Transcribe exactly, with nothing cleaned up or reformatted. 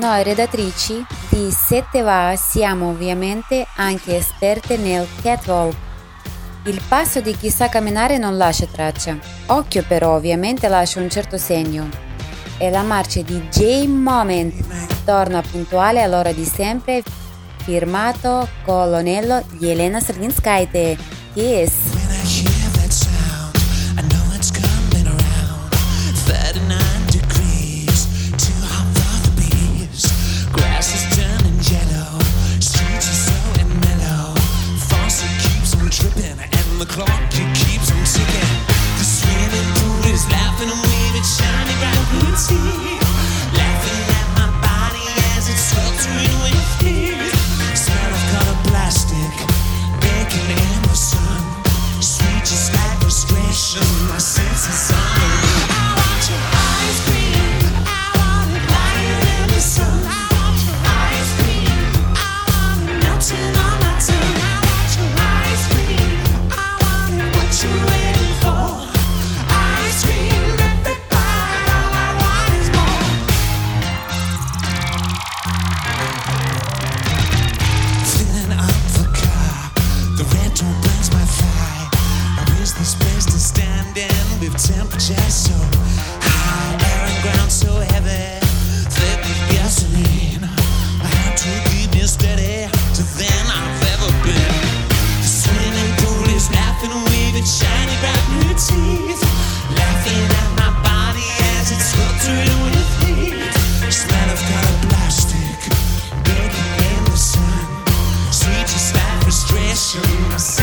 Noi redattrici di Sette Va siamo ovviamente anche esperte nel catwalk. Il passo di chi sa camminare non lascia traccia. Occhio però ovviamente lascia un certo segno. E la marcia di J-Moment torna puntuale all'ora di sempre, firmato Colonnello di Elena Srginskaite. Yes! The clock, it keeps on ticking. The swimming pool is laughing at me with shiny bright blue teeth. Laughing at my body as it's sweltering with heat. Smell of colored plastic, baking in the sun. Sweet just like frustration, my senses on the run. I want your ice cream, I want it lying in the sun. I want your ice cream, I want it melting on my tongue. I want your ice cream. What you waiting for? Ice cream, everybody, all I want is more. Filling up the car, the rental burns my thigh. Or is this place to stand in with temperature so high? Air and ground so heavy, thick with gasoline. I have to keep me steady to than I've ever been. The swimming pool is laughing away. Shiny bright blue teeth, laughing at my body as it's sweltering with heat. Smell of colored plastic, baking in the sun. Sweet just like frustration.